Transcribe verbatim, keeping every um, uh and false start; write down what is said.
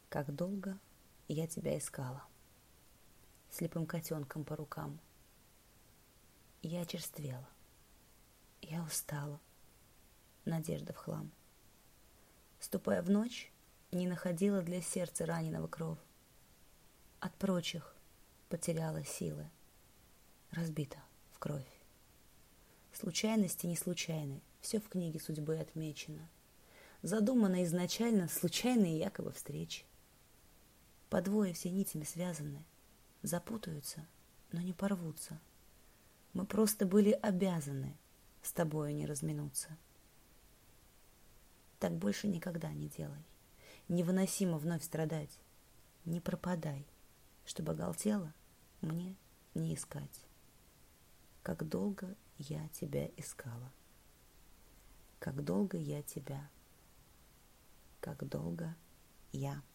Как долго я тебя искала, слепым котенком по рукам. Я очерствела, я устала, надежда в хлам. Ступая в ночь, не находила для сердца раненого кров. От прочих потеряла силы, разбита в кровь. Случайности не случайны, все в книге судьбы отмечено. Задумано изначально случайные якобы встречи. По двое все нитями связаны, запутаются, но не порвутся. Мы просто были обязаны с тобою не разминуться. Так больше никогда не делай. Невыносимо вновь страдать. Не пропадай, чтобы оголтело мне не искать. Как долго я тебя искала. Как долго я тебя. Как долго я